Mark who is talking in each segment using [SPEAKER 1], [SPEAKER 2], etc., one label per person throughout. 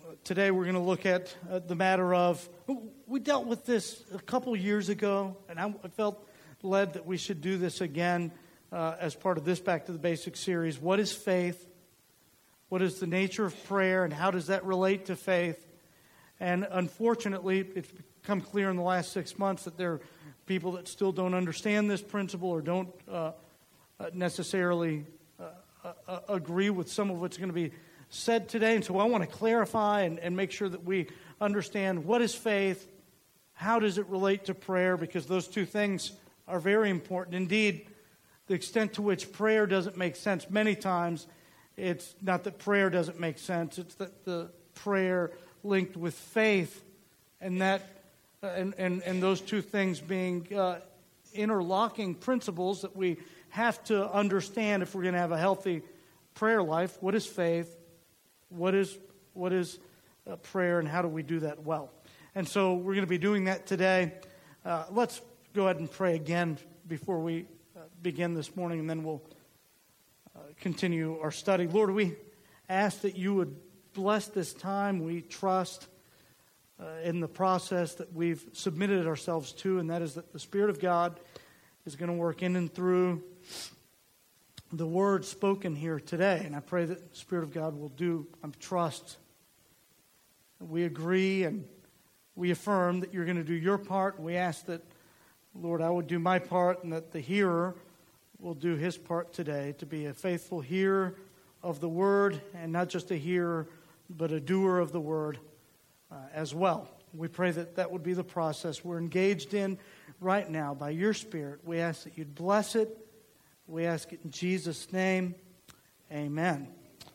[SPEAKER 1] Today we're going to look at the matter of, we dealt with this a couple years ago, and I felt led that we should do this again as part of this Back to the Basics series. What is faith? What is the nature of prayer, and how does that relate to faith? And unfortunately, it's become clear in the last 6 months that there are people that still don't understand this principle or don't necessarily agree with some of what's going to be said today. And so I want to clarify and make sure that we understand what is faith, how does it relate to prayer, because those two things are very important. Indeed, the extent to which prayer doesn't make sense many times, it's not that prayer doesn't make sense, it's that the prayer linked with faith, and that and those two things being interlocking principles that we have to understand if we're going to have a healthy prayer life. What is faith? What is prayer, and how do we do that well? And so we're going to be doing that today. Let's go ahead and pray again before we begin this morning, and then we'll continue our study. Lord, we ask that you would bless this time. We trust in the process that we've submitted ourselves to, and that is that the Spirit of God is going to work in and through the word spoken here today. And I pray that the Spirit of God will do, I trust. We agree and we affirm that you're going to do your part. We ask that, Lord, I would do my part, and that the hearer will do his part today to be a faithful hearer of the word, and not just a hearer, but a doer of the word as well. We pray that that would be the process we're engaged in right now by your Spirit. We ask that you'd bless it. We ask it in Jesus' name. Amen.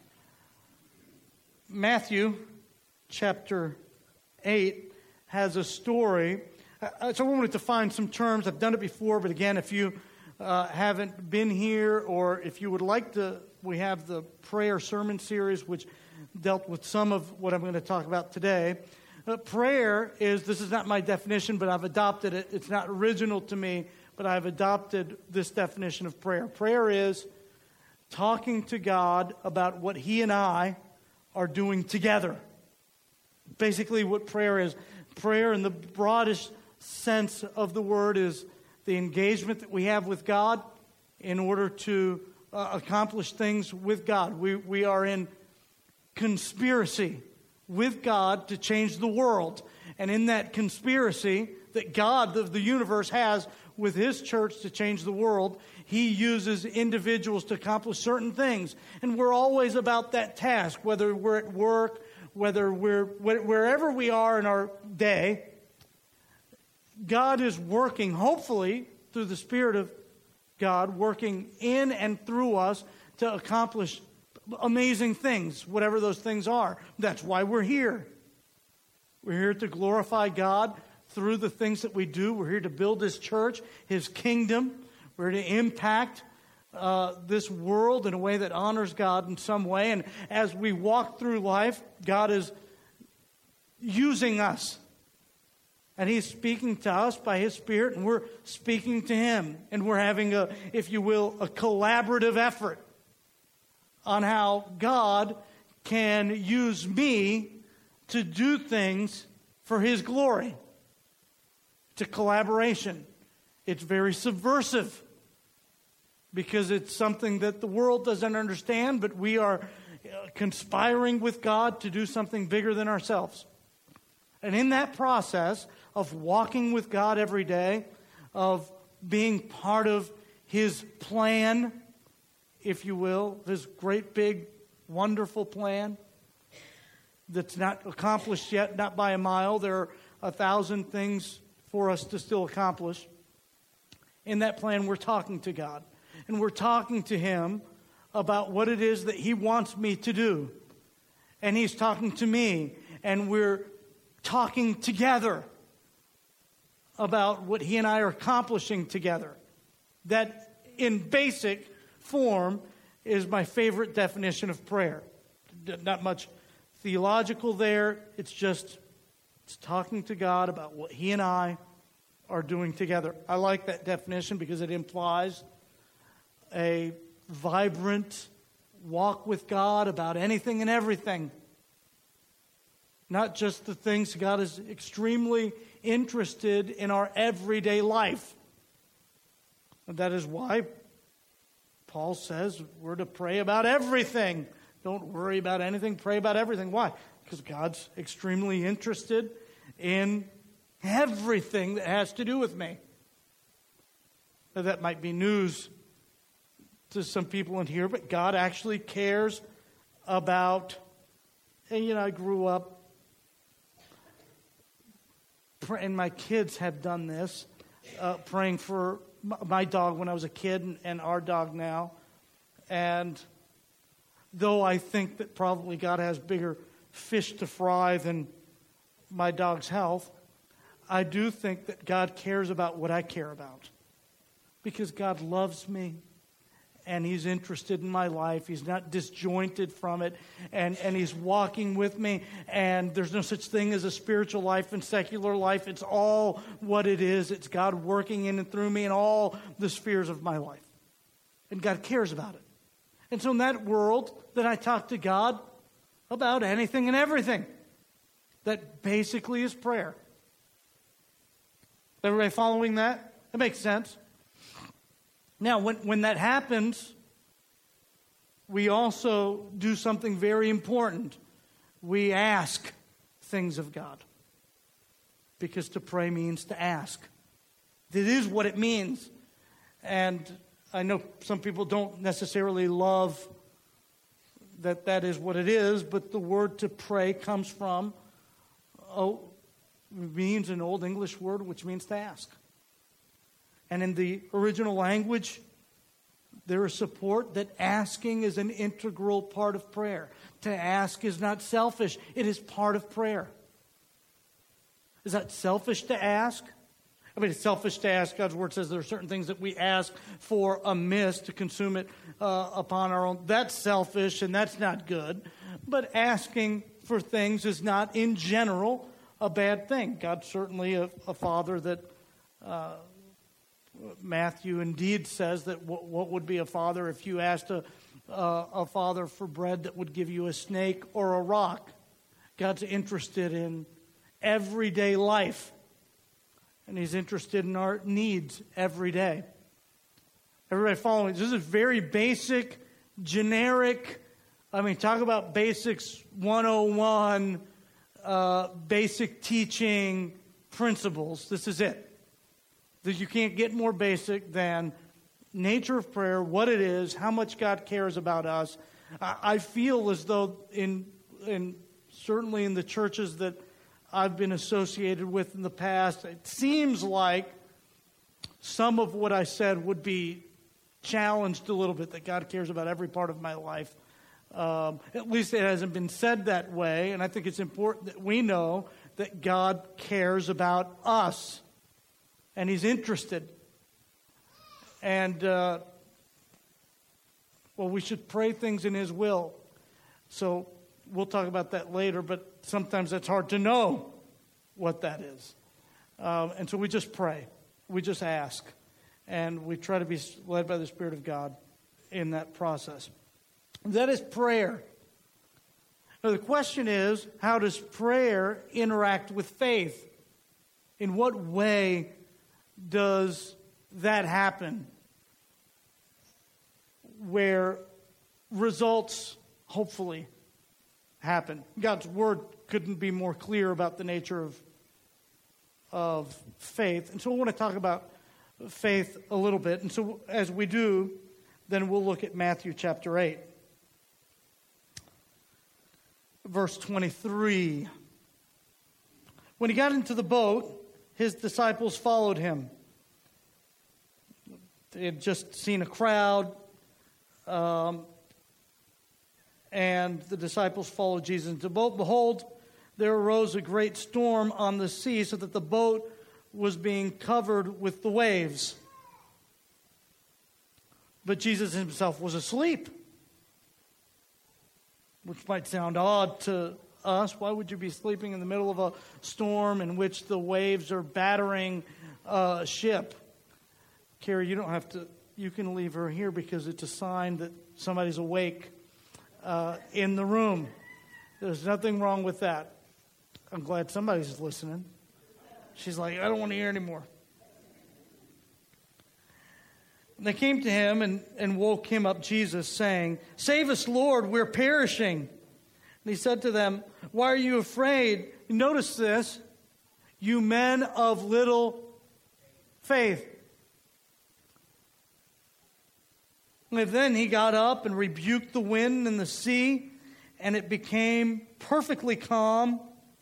[SPEAKER 1] Matthew chapter 8 has a story. So I wanted to find some terms. I've done it before, but again, if you haven't been here, or if you would like to, we have the prayer sermon series, which dealt with some of what I'm going to talk about today. Prayer is, this is not my definition, but I've adopted it. It's not original to me, but I've adopted this definition of prayer. Prayer is talking to God about what He and I are doing together. Basically what prayer is. Prayer in the broadest sense of the word is the engagement that we have with God in order to accomplish things with God. We are in conspiracy with God to change the world. And in that conspiracy that God of the universe has with His church to change the world, He uses individuals to accomplish certain things. And we're always about that task, whether we're at work, whether we're wherever we are in our day. God is working, hopefully, through the Spirit of God, working in and through us to accomplish amazing things, whatever those things are. That's why we're here. We're here to glorify God through the things that we do. We're here to build His church, His kingdom. We're to impact this world in a way that honors God in some way. And as we walk through life, God is using us. And He's speaking to us by His Spirit, and we're speaking to Him. And we're having a, if you will, a collaborative effort on how God can use me to do things for His glory. It's a collaboration. It's very subversive because it's something that the world doesn't understand, but we are conspiring with God to do something bigger than ourselves. And in that process of walking with God every day, of being part of His plan, if you will, this great big wonderful plan that's not accomplished yet, not by a mile. There are 1,000 things for us to still accomplish. In that plan, we're talking to God. And we're talking to Him about what it is that He wants me to do. And He's talking to me. And we're talking together about what He and I are accomplishing together. That, in basic form, is my favorite definition of prayer. Not much theological there. It's talking to God about what He and I are doing together. I like that definition because it implies a vibrant walk with God about anything and everything. not just the things. God is extremely interested in our everyday life. And that is why Paul says we're to pray about everything. Don't worry about anything, pray about everything. Why? Because God's extremely interested in everything that has to do with me. Now, that might be news to some people in here, but God actually cares about, and I grew up, and my kids have done this, praying for my dog when I was a kid and our dog now. And though I think that probably God has bigger fish to fry than my dog's health, I do think that God cares about what I care about. Because God loves me, and He's interested in my life. He's not disjointed from it, and He's walking with me, and there's no such thing as a spiritual life and secular life. It's all what it is. It's God working in and through me in all the spheres of my life. And God cares about it. And so in that world, then I talk to God about anything and everything. That basically is prayer. Everybody following that? That makes sense. Now, when that happens, we also do something very important. We ask things of God. Because to pray means to ask. It is what it means. And I know some people don't necessarily love that is what it is, but the word to pray comes from, means an Old English word which means to ask. And in the original language, there is support that asking is an integral part of prayer. To ask is not selfish. It is part of prayer. Is that selfish to ask? I mean, it's selfish to ask. God's word says there are certain things that we ask for amiss to consume it upon our own. That's selfish and that's not good. But asking for things is not, in general, a bad thing. God's certainly a father that... Matthew indeed says that what would be a father if you asked a father for bread that would give you a snake or a rock? God's interested in everyday life. And He's interested in our needs every day. Everybody following? This is very basic, generic. I mean, talk about basics 101, basic teaching principles. This is it. That you can't get more basic than nature of prayer, what it is, how much God cares about us. I feel as though certainly in the churches that I've been associated with in the past, it seems like some of what I said would be challenged a little bit, that God cares about every part of my life. At least it hasn't been said that way, and I think it's important that we know that God cares about us. And He's interested. And, we should pray things in His will. So we'll talk about that later, but sometimes it's hard to know what that is. And so we just pray. We just ask. And we try to be led by the Spirit of God in that process. That is prayer. Now the question is, how does prayer interact with faith? In what way does that happen where results hopefully happen? God's word couldn't be more clear about the nature of faith. And so I want to talk about faith a little bit. And so as we do, then we'll look at Matthew chapter 8. Verse 23. When He got into the boat, His disciples followed Him. They had just seen a crowd, and the disciples followed Jesus into the boat. Behold, there arose a great storm on the sea, so that the boat was being covered with the waves. But Jesus Himself was asleep, which might sound odd to us. Why would you be sleeping in the middle of a storm in which the waves are battering a ship? Carrie, you don't have to. You can leave her here because it's a sign that somebody's awake in the room. There's nothing wrong with that. I'm glad somebody's listening. She's like, I don't want to hear anymore. They came to him and woke him up, Jesus, saying, Save us, Lord, we're perishing. And he said to them, Why are you afraid? Notice this, you men of little faith. And then he got up and rebuked the wind and the sea, and it became perfectly calm.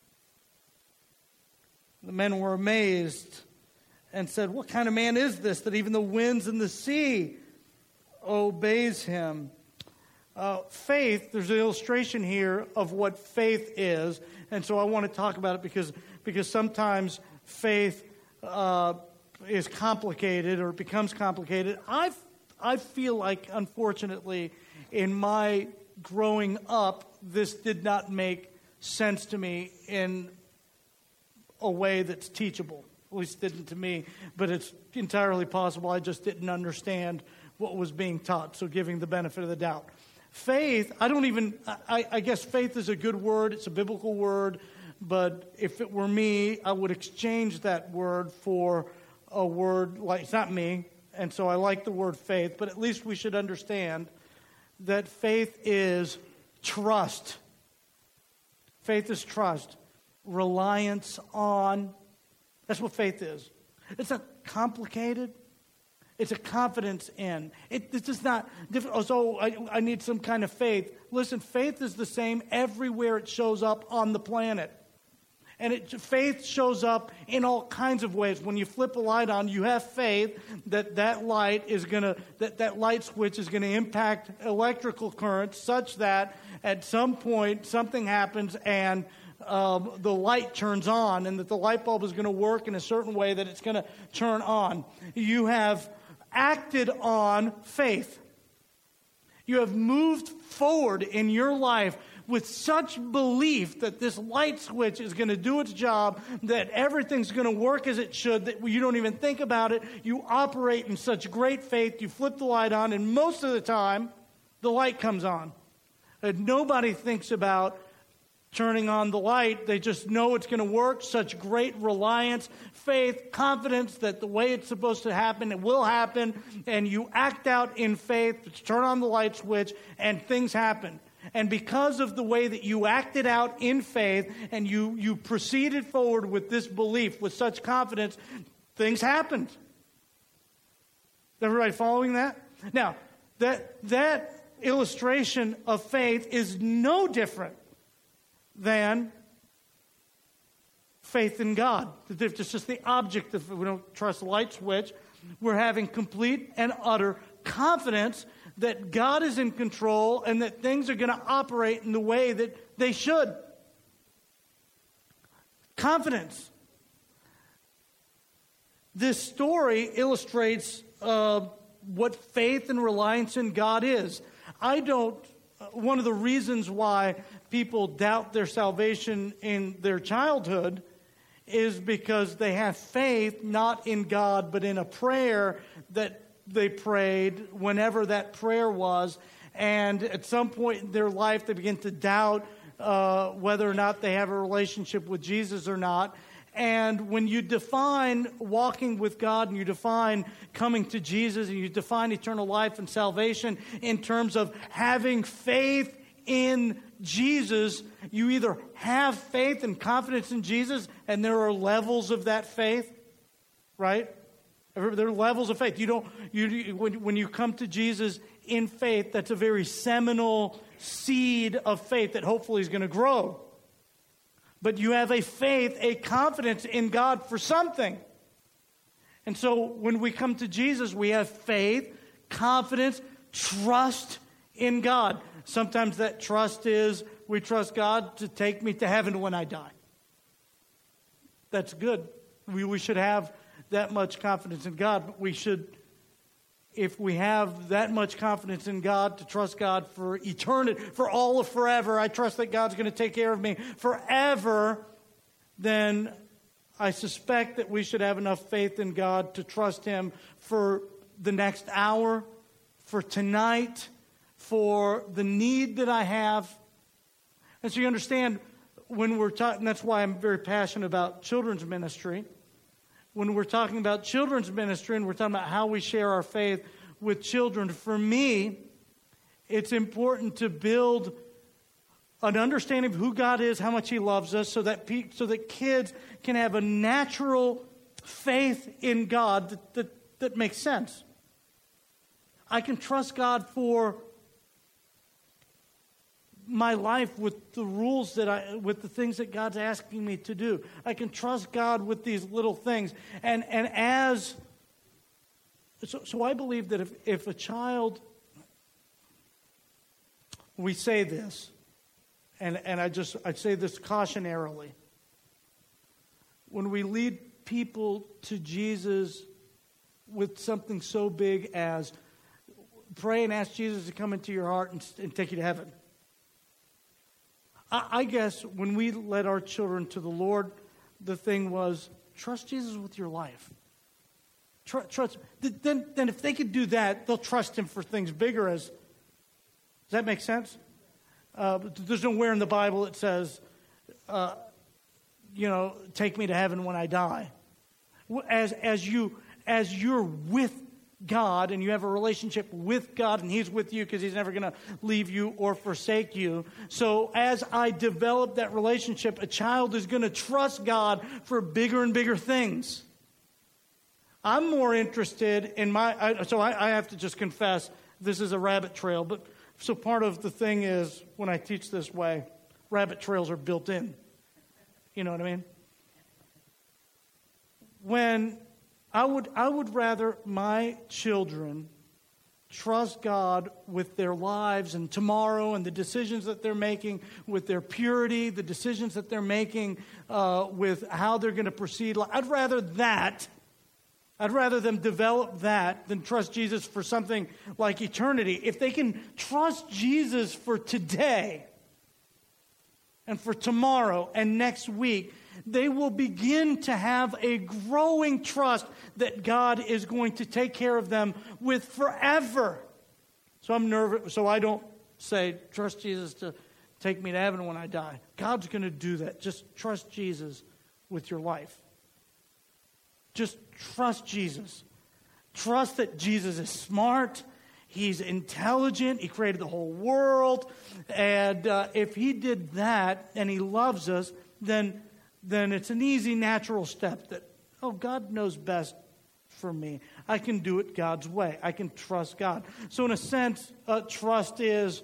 [SPEAKER 1] The men were amazed and said, What kind of man is this that even the winds and the sea obeys him? Faith, there's an illustration here of what faith is. And so I want to talk about it because sometimes faith is complicated or becomes complicated. I feel like, unfortunately, in my growing up, this did not make sense to me in a way that's teachable. At least it didn't to me, but it's entirely possible I just didn't understand what was being taught, so giving the benefit of the doubt. Faith, I guess faith is a good word, it's a biblical word, but if it were me, I would exchange that word for a word like, it's not me, and so I like the word faith, but at least we should understand that faith is trust. Faith is trust. Reliance on. That's what faith is. It's not complicated. It's a confidence in. This is not different. So I need some kind of faith. Listen, faith is the same everywhere it shows up on the planet. And faith shows up in all kinds of ways. When you flip a light on, you have faith that light is gonna that light switch is gonna impact electrical currents such that at some point something happens and the light turns on, and that the light bulb is going to work in a certain way that it's going to turn on. You have acted on faith. You have moved forward in your life with such belief that this light switch is going to do its job, that everything's going to work as it should, that you don't even think about it. You operate in such great faith. You flip the light on, and most of the time, the light comes on. And nobody thinks about turning on the light. They just know it's going to work. Such great reliance, faith, confidence that the way it's supposed to happen, it will happen. And you act out in faith to turn on the light switch, and things happen. And because of the way that you acted out in faith and you proceeded forward with this belief, with such confidence, things happened. Everybody following that? Now, that illustration of faith is no different than faith in God. It's just the object of, we don't trust the light switch. We're having complete and utter confidence that God is in control and that things are going to operate in the way that they should. Confidence. This story illustrates what faith and reliance in God is. One of the reasons why people doubt their salvation in their childhood is because they have faith not in God but in a prayer that they prayed whenever that prayer was, and at some point in their life they begin to doubt whether or not they have a relationship with Jesus or not. And when you define walking with God and you define coming to Jesus and you define eternal life and salvation in terms of having faith in Jesus, you either have faith and confidence in Jesus, and there are levels of that faith, right? There are levels of faith. When you come to Jesus in faith, that's a very seminal seed of faith that hopefully is going to grow. But you have a faith, a confidence in God for something. And so when we come to Jesus, we have faith, confidence, trust in God. Sometimes that trust is, we trust God to take me to heaven when I die. That's good. We should have that much confidence in God, but we should, if we have that much confidence in God, to trust God for eternity, for all of forever, I trust that God's going to take care of me forever, then I suspect that we should have enough faith in God to trust Him for the next hour, for tonight, for the need that I have. And so you understand, when we're talking, that's why I'm very passionate about children's ministry. When we're talking about children's ministry and we're talking about how we share our faith with children, for me, it's important to build an understanding of who God is, how much He loves us, so that kids can have a natural faith in God that makes sense. I can trust God for my life with the rules with the things that God's asking me to do. I can trust God with these little things. So I believe that if a child, we say this, and I say this cautionarily. When we lead people to Jesus with something so big as pray and ask Jesus to come into your heart and take you to heaven. I guess when we led our children to the Lord, the thing was, trust Jesus with your life. Trust. Then if they could do that, they'll trust Him for things bigger as... Does that make sense? There's nowhere in the Bible it says, take me to heaven when I die. As you're with God and you have a relationship with God and He's with you because He's never going to leave you or forsake you. So as I develop that relationship, a child is going to trust God for bigger and bigger things. I'm more interested in I have to just confess, this is a rabbit trail, but so part of the thing is when I teach this way, rabbit trails are built in. You know what I mean? When I would rather my children trust God with their lives and tomorrow and the decisions that they're making, with their purity, the decisions that they're making with how they're going to proceed. I'd rather them develop that than trust Jesus for something like eternity. If they can trust Jesus for today and for tomorrow and next week, they will begin to have a growing trust that God is going to take care of them with forever. So I'm nervous, so I don't say, trust Jesus to take me to heaven when I die. God's going to do that. Just trust Jesus with your life. Just trust Jesus. Trust that Jesus is smart. He's intelligent. He created the whole world. And if He did that and He loves us, then it's an easy, natural step that, God knows best for me. I can do it God's way. I can trust God. So in a sense, trust is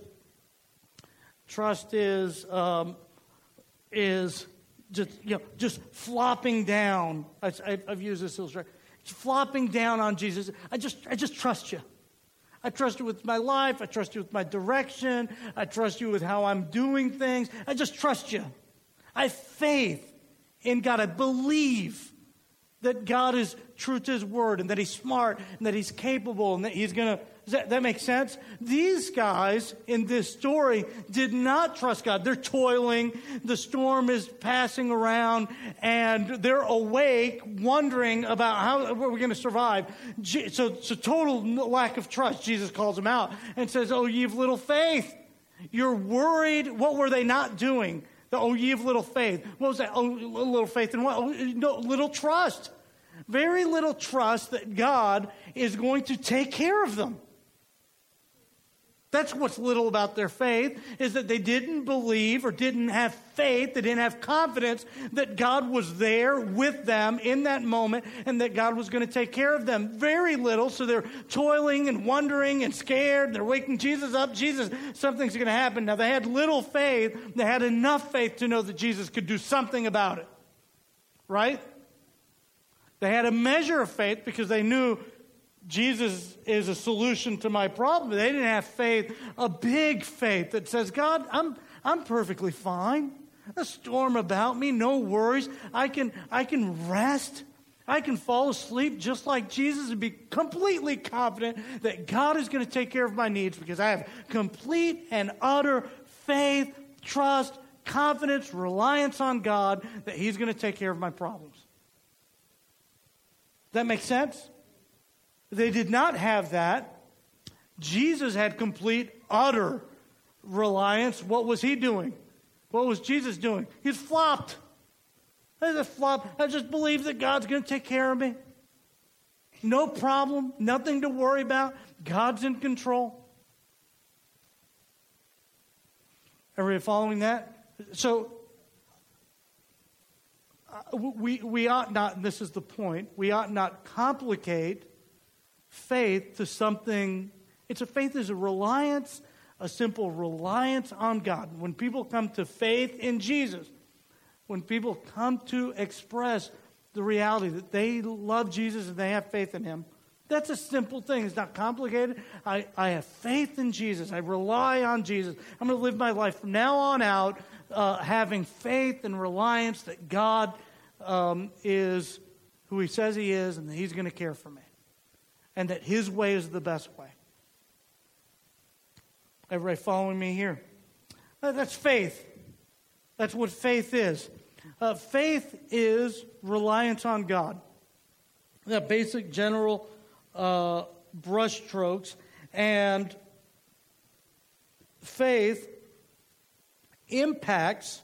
[SPEAKER 1] just flopping down. I've used this illustration. Flopping down on Jesus. I just trust you. I trust you with my life. I trust you with my direction. I trust you with how I'm doing things. I just trust you. I have faith in God. I believe that God is true to His word and that He's smart and that He's capable and that He's going to... Does that make sense? These guys in this story did not trust God. They're toiling. The storm is passing around and they're awake, wondering about how we're going to survive. So total lack of trust. Jesus calls them out and says, "Oh, ye of little faith." You're worried. What were they not doing? Oh, ye of little faith. What was that? Oh, little faith and what? Oh, no, little trust. Very little trust that God is going to take care of them. That's what's little about their faith, is that they didn't believe or didn't have faith, they didn't have confidence that God was there with them in that moment and that God was going to take care of them. Very little, so they're toiling and wondering and scared. They're waking Jesus up. Jesus, something's going to happen. Now, they had little faith. They had enough faith to know that Jesus could do something about it. Right? They had a measure of faith because they knew Jesus is a solution to my problem. They didn't have faith, a big faith that says, God, I'm perfectly fine. A storm about me, no worries. I can rest. I can fall asleep just like Jesus and be completely confident that God is going to take care of my needs because I have complete and utter faith, trust, confidence, reliance on God that He's going to take care of my problems. Does that make sense? They did not have that. Jesus had complete, utter reliance. What was He doing? What was Jesus doing? He's flopped. I just believe that God's going to take care of me. No problem. Nothing to worry about. God's in control. Everybody following that? So, we ought not, and this is the point, we ought not complicate faith to something. Faith is a reliance, a simple reliance on God. When people come to faith in Jesus, when people come to express the reality that they love Jesus and they have faith in Him, that's a simple thing. It's not complicated. I have faith in Jesus. I rely on Jesus. I'm going to live my life from now on out having faith and reliance that God is who He says He is and that He's going to care for me. And that His way is the best way. Everybody following me here? That's faith. That's what faith is. Faith is reliance on God. The basic general brushstrokes. And faith impacts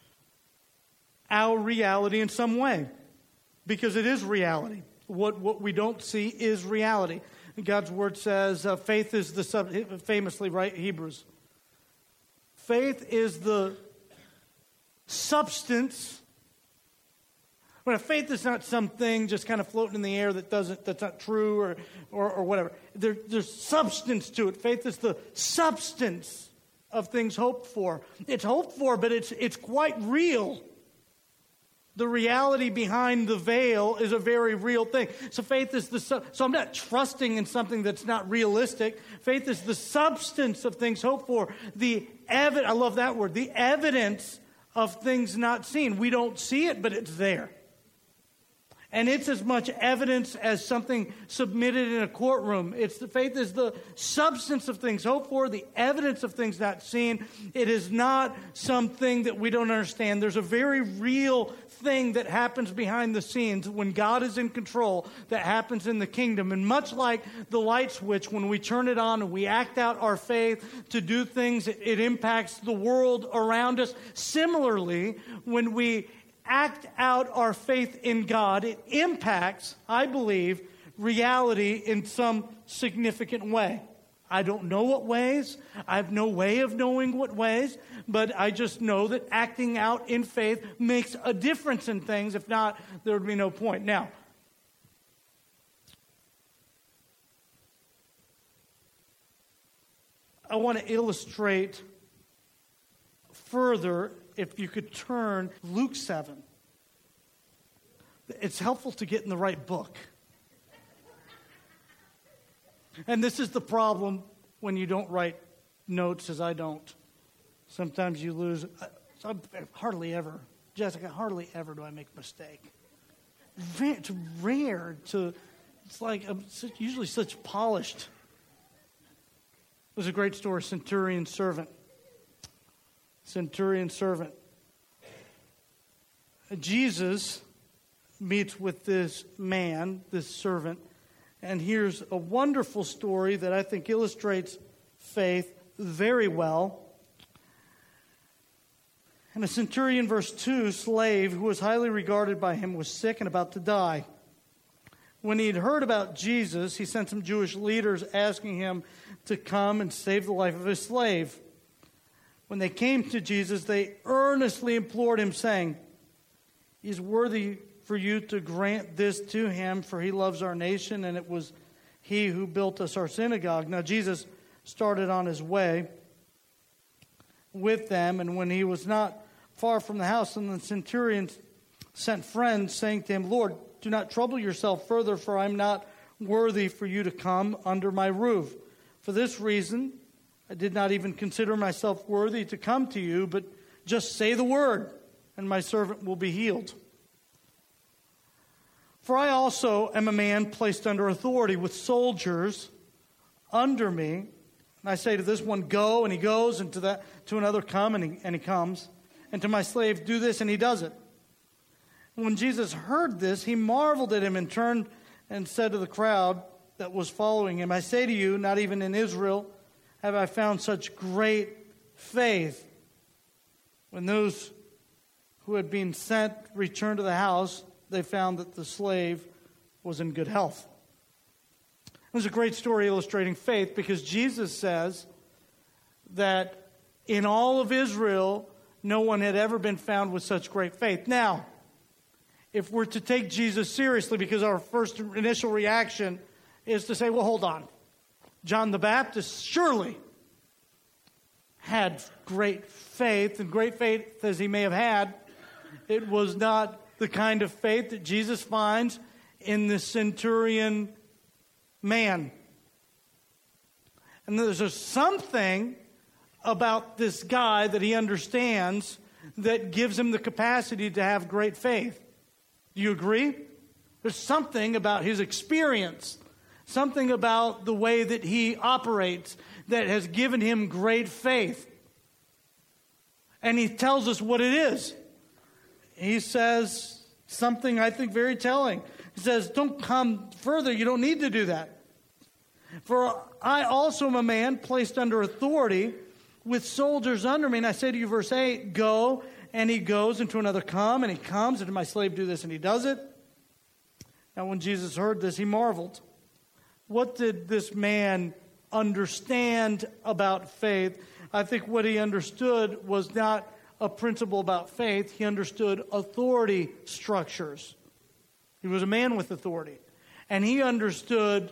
[SPEAKER 1] our reality in some way. Because it is reality. What we don't see is reality. God's Word says faith is famously, right, Hebrews. Faith is the substance. When faith is not something just kind of floating in the air that's not true or whatever. There's substance to it. Faith is the substance of things hoped for. It's hoped for, but it's quite real. The reality behind the veil is a very real thing. So faith is so I'm not trusting in something that's not realistic. Faith is the substance of things hoped for. I love that word. The evidence of things not seen. We don't see it, but it's there. And it's as much evidence as something submitted in a courtroom. Faith is the substance of things hoped for, the evidence of things not seen. It is not something that we don't understand. There's a very real thing that happens behind the scenes when God is in control that happens in the kingdom. And much like the light switch, when we turn it on and we act out our faith to do things, it impacts the world around us. Similarly, when we act out our faith in God, it impacts, I believe, reality in some significant way. I don't know what ways. I have no way of knowing what ways, but I just know that acting out in faith makes a difference in things. If not, there would be no point. Now, I want to illustrate further. If you could turn Luke 7. It's helpful to get in the right book. And this is the problem when you don't write notes, as I don't. Sometimes you lose. Hardly ever. Jessica, hardly ever do I make a mistake. It's rare to, it's like I'm usually such polished. There's a great story, Centurion servant. Jesus meets with this man, this servant, and here's a wonderful story that I think illustrates faith very well. And a centurion, verse 2, slave who was highly regarded by him was sick and about to die. When he had heard about Jesus, he sent some Jewish leaders asking him to come and save the life of his slave. When they came to Jesus, they earnestly implored him, saying, "He is worthy for you to grant this to him, for he loves our nation, and it was he who built us our synagogue." Now Jesus started on his way with them, and when he was not far from the house, and the centurion sent friends, saying to him, "Lord, do not trouble yourself further, for I am not worthy for you to come under my roof. For this reason, I did not even consider myself worthy to come to you, but just say the word, and my servant will be healed. For I also am a man placed under authority with soldiers under me. And I say to this one, go, and he goes, and to another, come, and he comes. And to my slave, do this, and he does it." And when Jesus heard this, he marveled at him and turned and said to the crowd that was following him, "I say to you, not even in Israel have I found such great faith." When those who had been sent returned to the house, they found that the slave was in good health. There's a great story illustrating faith because Jesus says that in all of Israel, no one had ever been found with such great faith. Now, if we're to take Jesus seriously, because our first initial reaction is to say, well, hold on. John the Baptist surely had great faith, and great faith as he may have had, it was not the kind of faith that Jesus finds in the centurion man. And there's something about this guy that he understands that gives him the capacity to have great faith. Do you agree? There's something about his experience, something about the way that he operates that has given him great faith. And he tells us what it is. He says something I think very telling. He says, don't come further. You don't need to do that. For I also am a man placed under authority with soldiers under me. And I say to you, verse 8, go, and he goes, and to another come, and he comes, and to my slave do this, and he does it. Now when Jesus heard this, he marveled. What did this man understand about faith? I think what he understood was not a principle about faith. He understood authority structures. He was a man with authority. And he understood,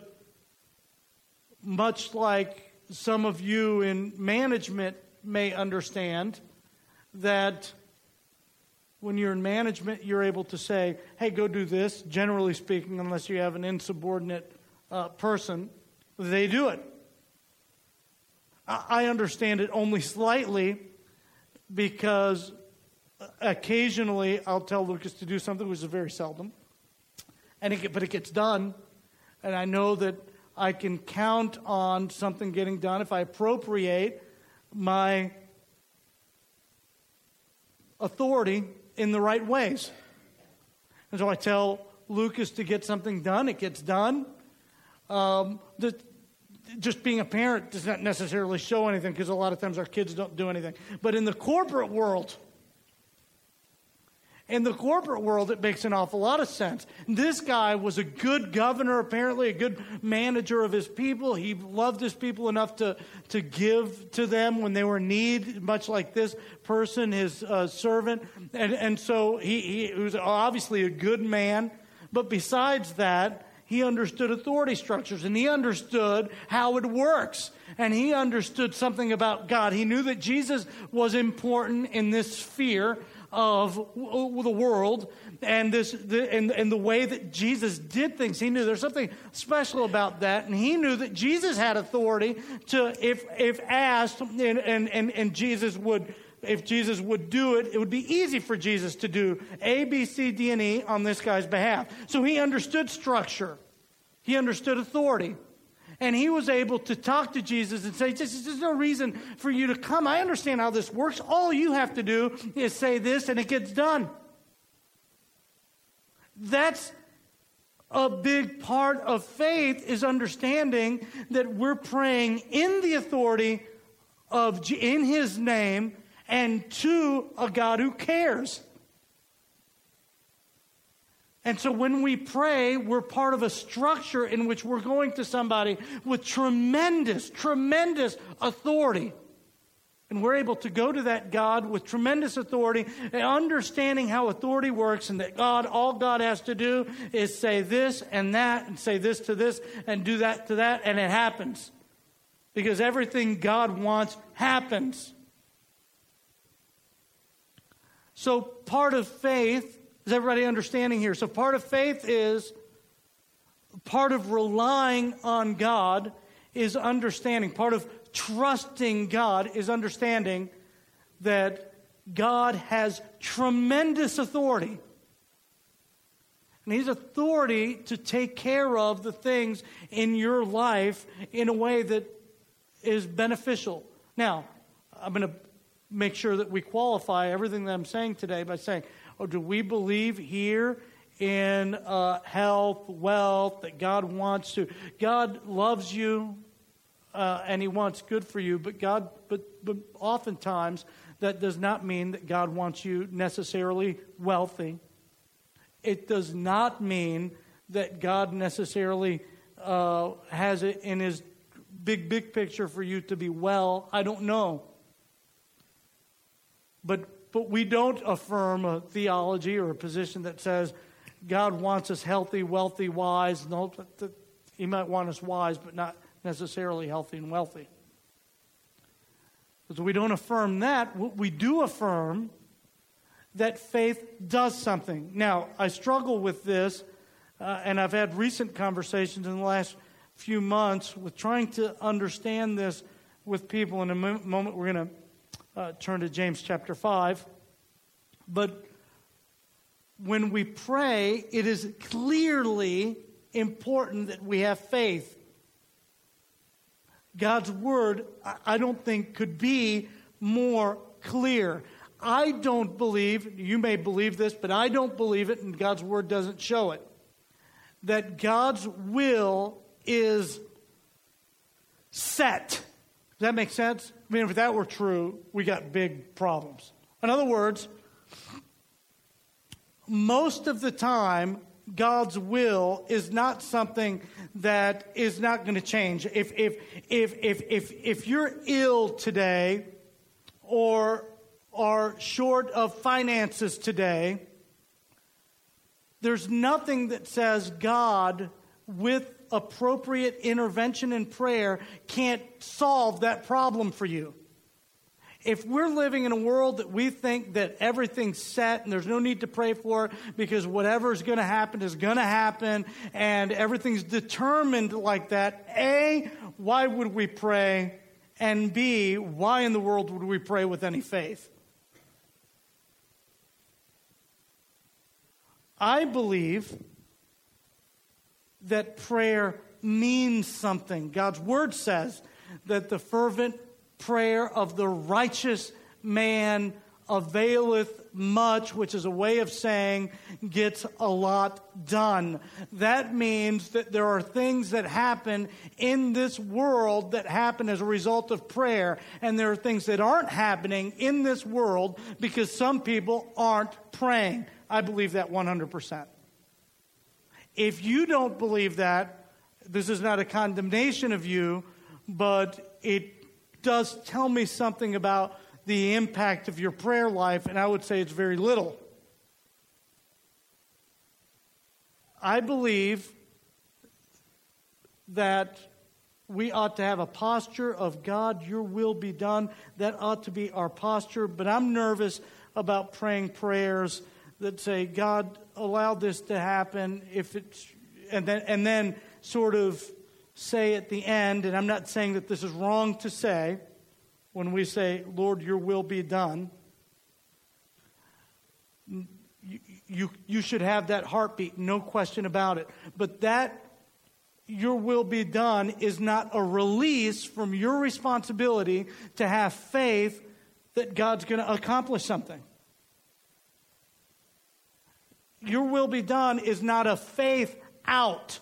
[SPEAKER 1] much like some of you in management may understand, that when you're in management, you're able to say, hey, go do this. Generally speaking, unless you have an insubordinate person, they do it. I understand it only slightly because occasionally I'll tell Lucas to do something, which is very seldom, but it gets done, and I know that I can count on something getting done if I appropriate my authority in the right ways. And so I tell Lucas to get something done, it gets done. Just being a parent does not necessarily show anything because a lot of times our kids don't do anything. But in the corporate world, it makes an awful lot of sense. This guy was a good governor, apparently, a good manager of his people. He loved his people enough to give to them when they were in need, much like this person, his servant. And so he was obviously a good man. But besides that, he understood authority structures, and he understood how it works. And he understood something about God. He knew that Jesus was important in this sphere of the world and the way that Jesus did things. He knew there's something special about that, and he knew that Jesus had authority to, if asked, and Jesus would. If Jesus would do it, it would be easy for Jesus to do A, B, C, D, and E on this guy's behalf. So he understood structure. He understood authority. And he was able to talk to Jesus and say, there's no reason for you to come. I understand how this works. All you have to do is say this and it gets done. That's a big part of faith, is understanding that we're praying in the authority in his name and to a God who cares. And so when we pray, we're part of a structure in which we're going to somebody with tremendous, tremendous authority. And we're able to go to that God with tremendous authority and understanding how authority works, and that all God has to do is say this and that and say this to this and do that to that, and it happens. Because everything God wants happens. So part of faith, is everybody understanding here? So part of faith is, part of relying on God is understanding. Part of trusting God is understanding that God has tremendous authority. And His authority to take care of the things in your life in a way that is beneficial. Now, I'm going to make sure that we qualify everything that I'm saying today by saying, do we believe here in health, wealth, that God wants to? God loves you and He wants good for you, but oftentimes That does not mean that God wants you necessarily wealthy. It does not mean that God necessarily has it in his big picture for you to be well. I don't know. But we don't affirm a theology or a position that says God wants us healthy, wealthy, wise. No, he might want us wise, but not necessarily healthy and wealthy. So we don't affirm that. We do affirm that faith does something. Now, I struggle with this, and I've had recent conversations in the last few months with trying to understand this with people. In a moment, we're going to turn to James chapter 5. But when we pray, it is clearly important that we have faith. God's word, I don't think, could be more clear. I don't believe, you may believe this, but I don't believe it, and God's word doesn't show it, that God's will is set. Does that make sense? I mean, if that were true, we got big problems. In other words, most of the time, God's will is not something that is not going to change. If you're ill today or are short of finances today, there's nothing that says God, with appropriate intervention and prayer, can't solve that problem for you. If we're living in a world that we think that everything's set and there's no need to pray for it because whatever's going to happen is going to happen and everything's determined like that, A, why would we pray? And B, why in the world would we pray with any faith? I believe that prayer means something. God's word says that the fervent prayer of the righteous man availeth much, which is a way of saying gets a lot done. That means that there are things that happen in this world that happen as a result of prayer, and there are things that aren't happening in this world because some people aren't praying. I believe that 100%. If you don't believe that, this is not a condemnation of you, but it does tell me something about the impact of your prayer life, and I would say it's very little. I believe that we ought to have a posture of God, your will be done. That ought to be our posture, but I'm nervous about praying prayers that say, God, allow this to happen, if it's, and then sort of say at the end, and I'm not saying that this is wrong to say, when we say, Lord, your will be done, you should have that heartbeat, no question about it. But that your will be done is not a release from your responsibility to have faith that God's going to accomplish something. Your will be done is not a faith out.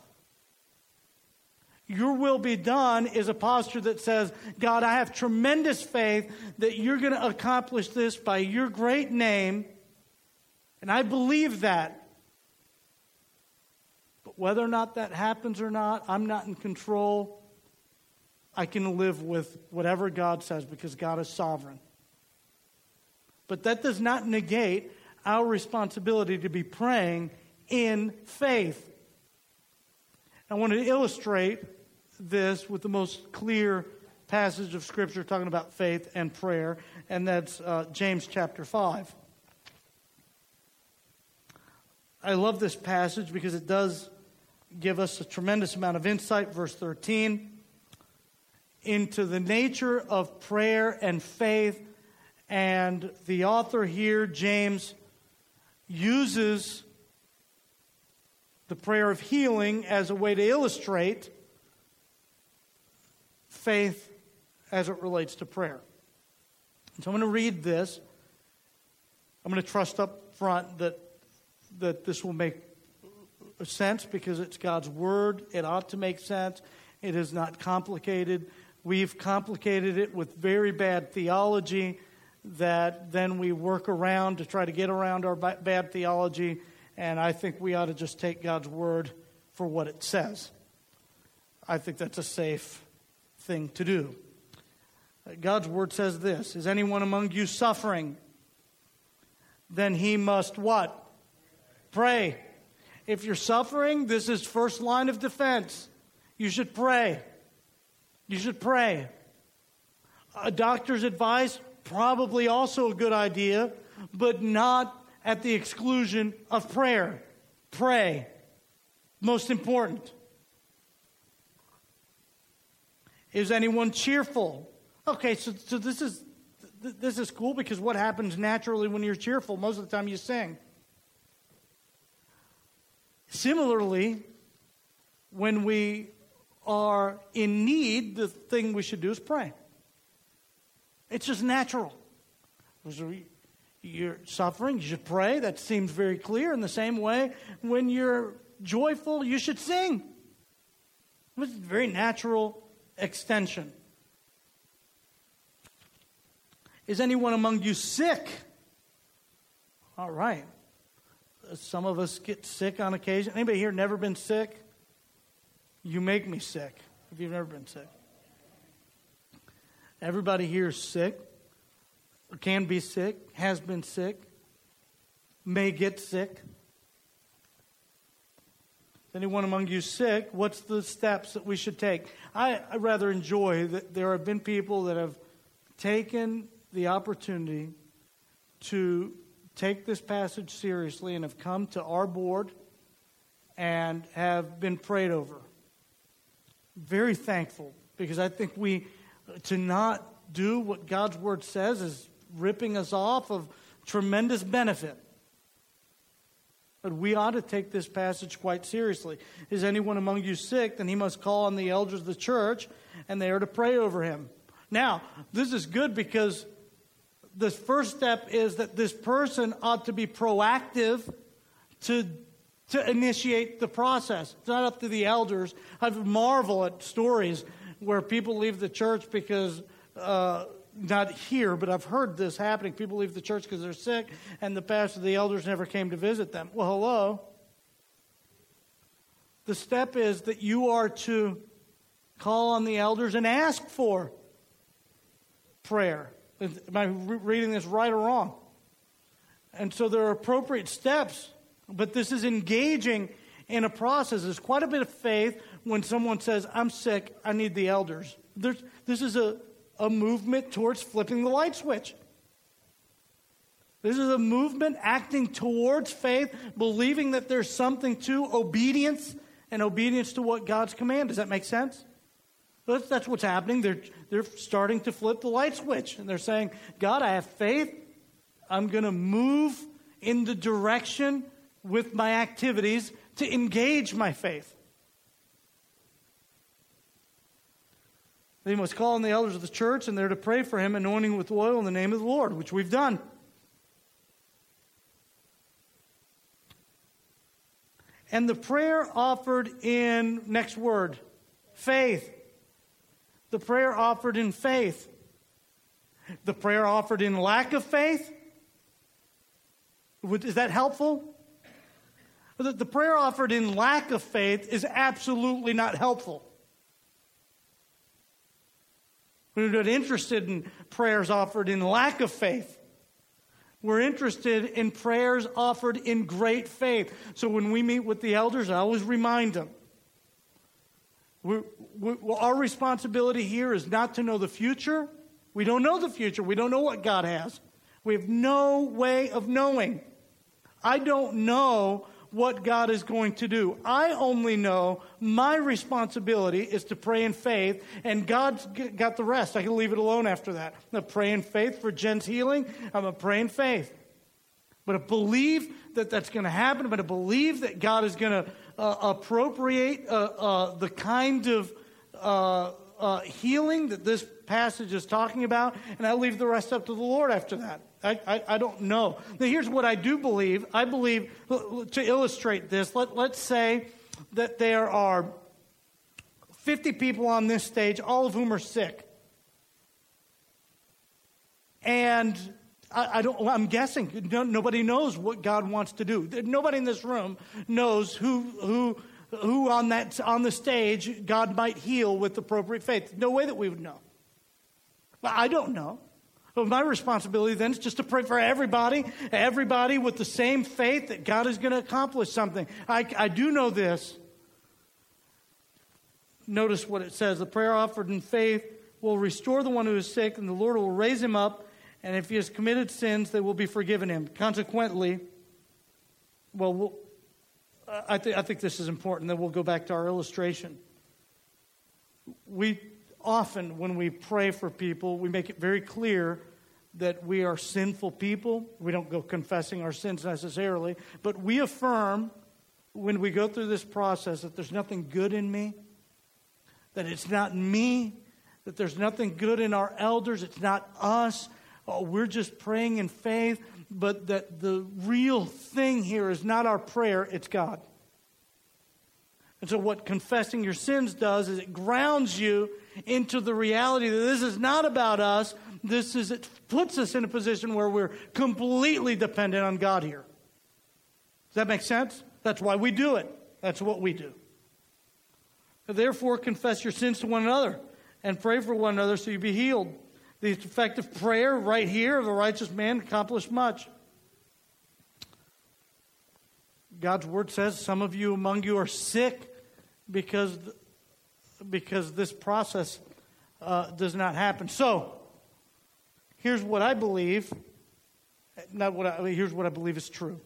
[SPEAKER 1] Your will be done is a posture that says, God, I have tremendous faith that you're going to accomplish this by your great name, and I believe that. But whether or not that happens or not, I'm not in control. I can live with whatever God says because God is sovereign. But that does not negate our responsibility to be praying in faith. I want to illustrate this with the most clear passage of Scripture talking about faith and prayer, and that's James chapter 5. I love this passage because it does give us a tremendous amount of insight, verse 13, into the nature of prayer and faith. And the author here, James, uses the prayer of healing as a way to illustrate faith as it relates to prayer. So I'm going to read this. I'm going to trust up front that this will make sense because it's God's word. It ought to make sense. It is not complicated. We've complicated it with very bad theology that then we work around to try to get around our bad theology, and I think we ought to just take God's word for what it says. I think that's a safe thing to do. God's word says this: is anyone among you suffering? Then he must what? Pray. If you're suffering, this is first line of defense. You should pray. You should pray. A doctor's advice, probably also a good idea, but not at the exclusion of prayer. Pray. Most important. Is anyone cheerful? Okay, so this is cool, because what happens naturally when you're cheerful? Most of the time you sing. Similarly, when we are in need, the thing we should do is pray. It's just natural. You're suffering, you should pray. That seems very clear. In the same way, when you're joyful, you should sing. It's a very natural extension. Is anyone among you sick? All right. Some of us get sick on occasion. Anybody here never been sick? You make me sick if you've never been sick. Everybody here is sick, or can be sick, has been sick, may get sick. Is anyone among you sick? What's the steps that we should take? I rather enjoy that there have been people that have taken the opportunity to take this passage seriously and have come to our board and have been prayed over. Very thankful, because I think to not do what God's word says is ripping us off of tremendous benefit. But we ought to take this passage quite seriously. Is anyone among you sick? Then he must call on the elders of the church, and they are to pray over him. Now, this is good, because the first step is that this person ought to be proactive to initiate the process. It's not up to the elders. I marvel at stories where people leave the church because, not here, but I've heard this happening. People leave the church because they're sick, and the pastor, the elders never came to visit them. Well, hello. The step is that you are to call on the elders and ask for prayer. Am I reading this right or wrong? And so there are appropriate steps, but this is engaging in a process. There's quite a bit of faith when someone says, I'm sick, I need the elders. This is a movement towards flipping the light switch. This is a movement acting towards faith, believing that there's something to obedience, and obedience to what God's command. Does that make sense? That's what's happening. They're starting to flip the light switch. And they're saying, God, I have faith. I'm going to move in the direction with my activities to engage my faith. They must call on the elders of the church, and they're to pray for him, anointing with oil in the name of the Lord, which we've done. And the prayer offered in, next word, faith. The prayer offered in faith. The prayer offered in lack of faith. Is that helpful? The prayer offered in lack of faith is absolutely not helpful. We're not interested in prayers offered in lack of faith. We're interested in prayers offered in great faith. So when we meet with the elders, I always remind them, our responsibility here is not to know the future. We don't know the future. We don't know what God has. We have no way of knowing. I don't know what God is going to do. I only know my responsibility is to pray in faith, and God's got the rest. I can leave it alone after that. I'm going to pray in faith for Jen's healing. I'm going to pray in faith. But I believe that that's going to happen. But I believe that God is going to appropriate the kind of healing that this passage is talking about, and I leave the rest up to the Lord after that. I don't know. Now, here's what I do believe. I believe, to illustrate this, let's say that there are 50 people on this stage, all of whom are sick. And I'm guessing nobody knows what God wants to do. Nobody in this room knows who on the stage God might heal with appropriate faith. No way that we would know. I don't know. But my responsibility then is just to pray for everybody with the same faith that God is going to accomplish something. I do know this. Notice what it says. The prayer offered in faith will restore the one who is sick, and the Lord will raise him up. And if he has committed sins, they will be forgiven him. Consequently, I think this is important. Then we'll go back to our illustration. We often, when we pray for people, we make it very clear that we are sinful people. We don't go confessing our sins necessarily, but we affirm when we go through this process that there's nothing good in me, that it's not me, that there's nothing good in our elders, it's not us. We're just praying in faith, but that the real thing here is not our prayer, it's God. And so what confessing your sins does is it grounds you into the reality that this is not about us. It puts us in a position where we're completely dependent on God here. Does that make sense? That's why we do it. That's what we do. Therefore, confess your sins to one another and pray for one another so you be healed. The effective prayer right here of a righteous man accomplished much. God's word says some of you among you are sick because this process does not happen. So, here's what I believe. Here's what I believe is true.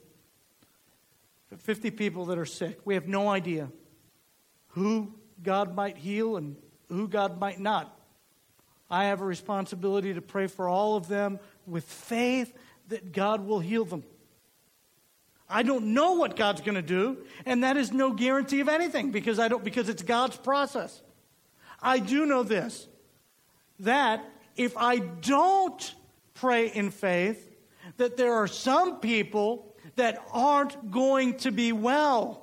[SPEAKER 1] 50 people that are sick. We have no idea who God might heal and who God might not. I have a responsibility to pray for all of them with faith that God will heal them. I don't know what God's going to do, and that is no guarantee of anything because it's God's process. I do know this, that if I don't pray in faith, that there are some people that aren't going to be well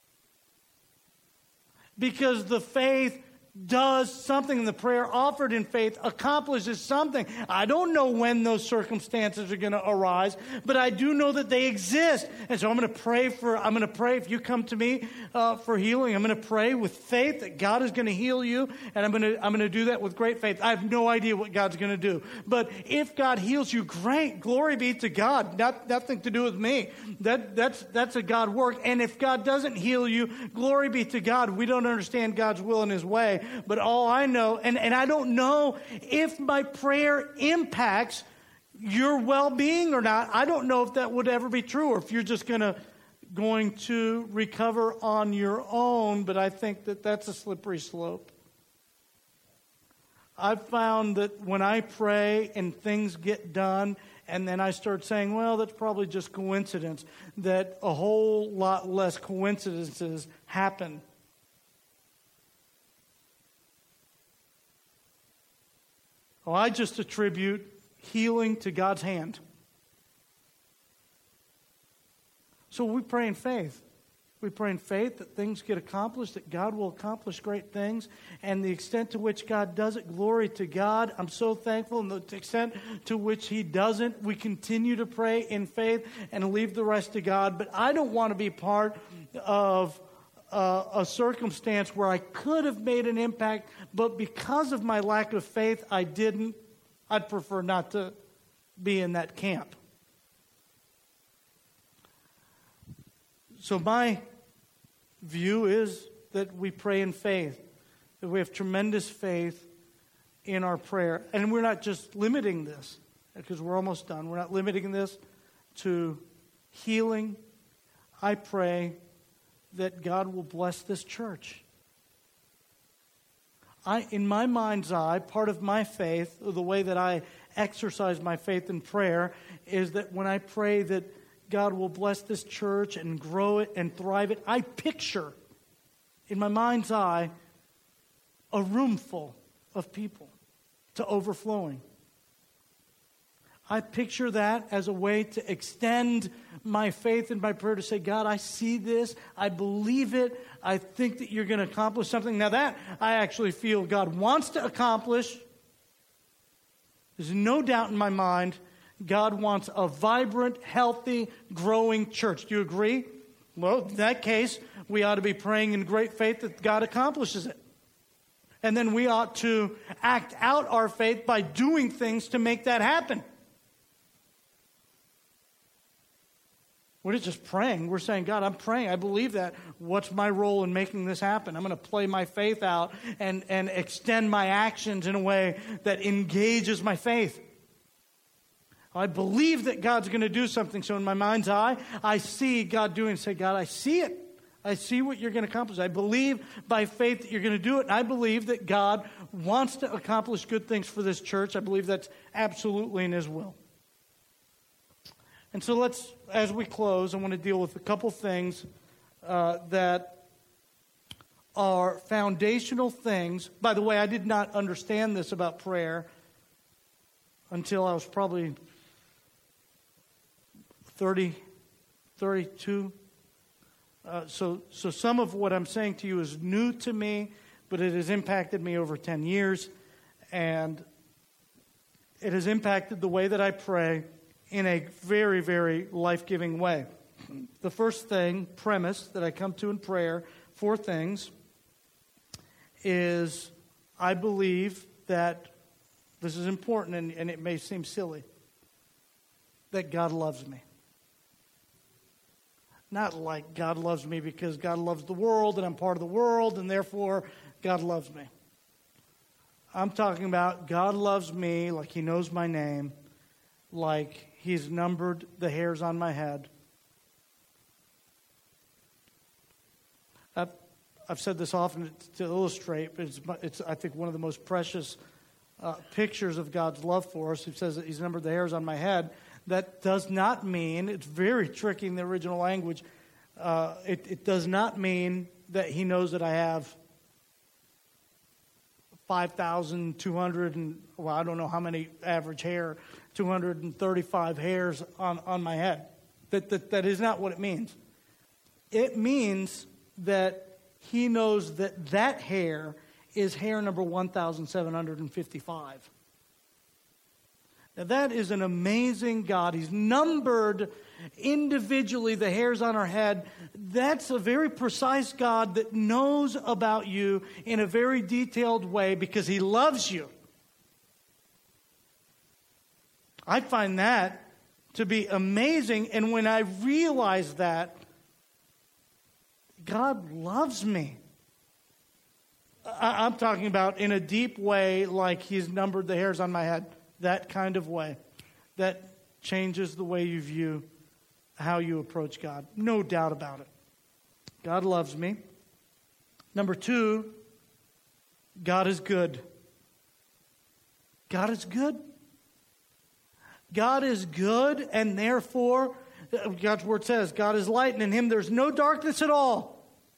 [SPEAKER 1] because the faith does something. The prayer offered in faith accomplishes something. I don't know when those circumstances are going to arise, but I do know that they exist. And so I'm going to pray if you come to me for healing, I'm going to pray with faith that God is going to heal you, and I'm going to do that with great faith. I have no idea what God's going to do. But if God heals you, great. Glory be to God. Nothing to do with me. That's a God work. And if God doesn't heal you, glory be to God. We don't understand God's will and his way. But all I know, and I don't know if my prayer impacts your well-being or not. I don't know if that would ever be true or if you're just going to recover on your own. But I think that that's a slippery slope. I've found that when I pray and things get done and then I start saying, well, that's probably just coincidence, that a whole lot less coincidences happen. Well, I just attribute healing to God's hand. So we pray in faith. We pray in faith that things get accomplished, that God will accomplish great things, and the extent to which God does it, glory to God. I'm so thankful. And the extent to which he doesn't, we continue to pray in faith and leave the rest to God. But I don't want to be part of a circumstance where I could have made an impact, but because of my lack of faith, I didn't. I'd prefer not to be in that camp. So my view is that we pray in faith, that we have tremendous faith in our prayer. And we're not just limiting this, because we're almost done. We're not limiting this to healing. I pray that God will bless this church. In my mind's eye, part of my faith, the way that I exercise my faith in prayer, is that when I pray that God will bless this church and grow it and thrive it, I picture in my mind's eye a room full of people to overflowing. I picture that as a way to extend my faith in my prayer to say, God, I see this. I believe it. I think that you're going to accomplish something. Now that I actually feel God wants to accomplish. There's no doubt in my mind God wants a vibrant, healthy, growing church. Do you agree? Well, in that case, we ought to be praying in great faith that God accomplishes it. And then we ought to act out our faith by doing things to make that happen. We're not just praying. We're saying, God, I'm praying. I believe that. What's my role in making this happen? I'm going to play my faith out and extend my actions in a way that engages my faith. I believe that God's going to do something. So in my mind's eye, I see God doing it. Say, God, I see it. I see what you're going to accomplish. I believe by faith that you're going to do it. And I believe that God wants to accomplish good things for this church. I believe that's absolutely in His will. And so let's, as we close, I want to deal with a couple things that are foundational things. By the way, I did not understand this about prayer until I was probably 30, 32. So some of what I'm saying to you is new to me, but it has impacted me over 10 years. And it has impacted the way that I pray in a very, very life-giving way. The first thing, premise, that I come to in prayer, 4 things, is I believe that, this is important and it may seem silly, that God loves me. Not like God loves me because God loves the world and I'm part of the world and therefore God loves me. I'm talking about God loves me like He knows my name, like He's numbered the hairs on my head. I've said this often to illustrate, but it's I think one of the most precious pictures of God's love for us. He says that He's numbered the hairs on my head. That does not mean, it's very tricky in the original language, it does not mean that He knows that I have 5,200 and, well, I don't know how many average hair, 235 hairs on my head. That is not what it means. It means that He knows that hair is hair number 1,755. Now that is an amazing God. He's numbered individually the hairs on our head. That's a very precise God that knows about you in a very detailed way because He loves you. I find that to be amazing, and when I realize that, God loves me. I'm talking about in a deep way, like He's numbered the hairs on my head. That kind of way. That changes the way you view how you approach God. No doubt about it. God loves me. Number 2, God is good. God is good. God is good, and therefore, God's Word says, God is light, and in Him there's no darkness at all.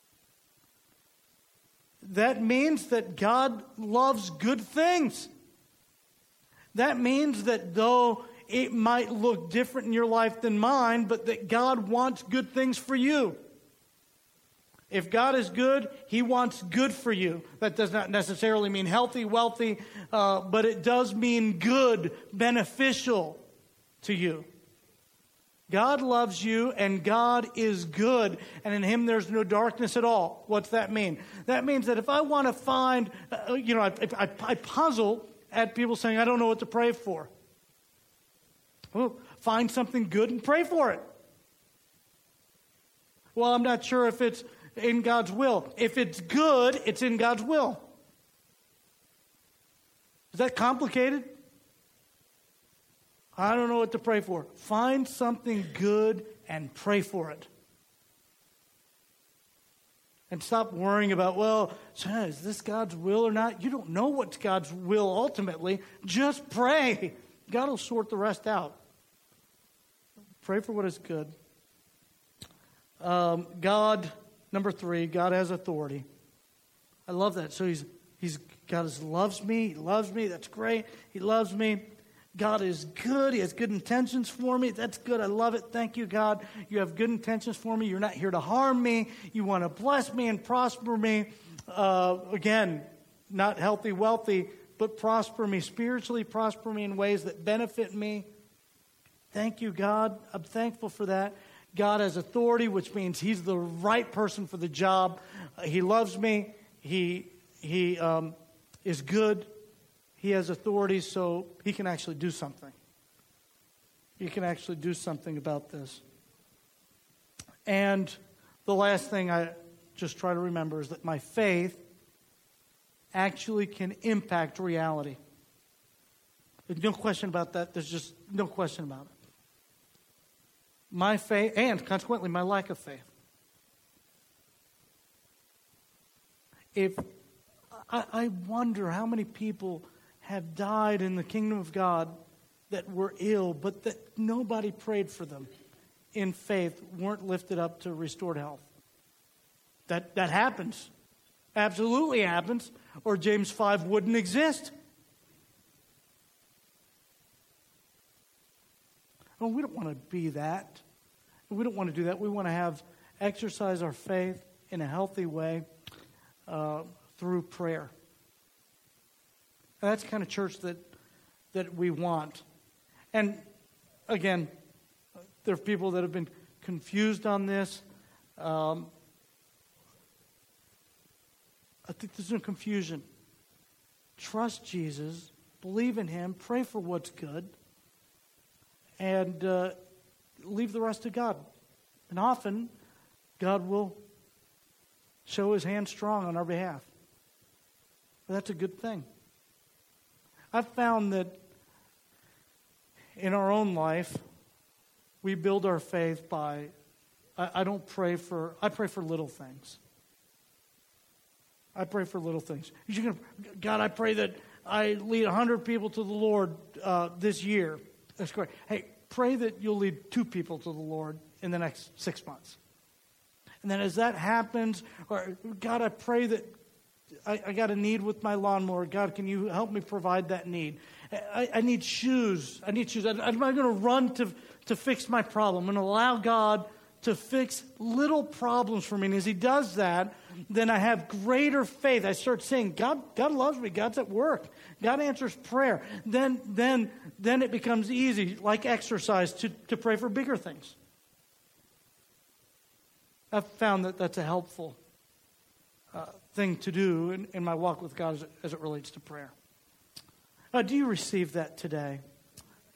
[SPEAKER 1] That means that God loves good things. That means that though it might look different in your life than mine, but that God wants good things for you. If God is good, He wants good for you. That does not necessarily mean healthy, wealthy, but it does mean good, beneficial to you. God loves you and God is good, and in Him there's no darkness at all. What's that mean? That means that if I want to find, I puzzle at people saying, I don't know what to pray for. Well, find something good and pray for it. Well, I'm not sure if it's in God's will. If it's good, it's in God's will. Is that complicated? I don't know what to pray for. Find something good and pray for it. And stop worrying about, well, is this God's will or not? You don't know what's God's will ultimately. Just pray. God will sort the rest out. Pray for what is good. God, number 3, God has authority. I love that. So God loves me. He loves me. That's great. He loves me. God is good. He has good intentions for me. That's good. I love it. Thank you, God. You have good intentions for me. You're not here to harm me. You want to bless me and prosper me. Again, not healthy, wealthy but prosper me spiritually, prosper me in ways that benefit me. Thank you, God. I'm thankful for that. God has authority, which means He's the right person for the job. He loves me. He is good. He has authority, so He can actually do something. He can actually do something about this. And the last thing I just try to remember is that my faith actually can impact reality. There's no question about that. There's just no question about it. My faith, and consequently my lack of faith. If I wonder how many people have died in the kingdom of God that were ill, but that nobody prayed for them in faith, weren't lifted up to restored health. That happens. Absolutely happens, or James 5 wouldn't exist. Well, we don't want to be that. We don't want to do that. We want to exercise our faith in a healthy way through prayer. And that's the kind of church that we want. And again, there are people that have been confused on this. I think there's no confusion. Trust Jesus, believe in Him, pray for what's good, and leave the rest to God. And often, God will show His hand strong on our behalf. But that's a good thing. I've found that in our own life, we build our faith by, I pray for little things. I pray for little things. God, I pray that I lead 100 people to the Lord this year. That's great. Hey, pray that you'll lead 2 people to the Lord in the next 6 months. And then as that happens, or God, I pray that I got a need with my lawnmower. God, can you help me provide that need? I need shoes. I'm not going to run to fix my problem. I'm going to allow God to fix little problems for me. And as He does that, then I have greater faith. I start saying, God loves me. God's at work. God answers prayer. Then it becomes easy, like exercise, to pray for bigger things. I've found that that's a helpful thing to do in my walk with God as it relates to prayer. Do you receive that today?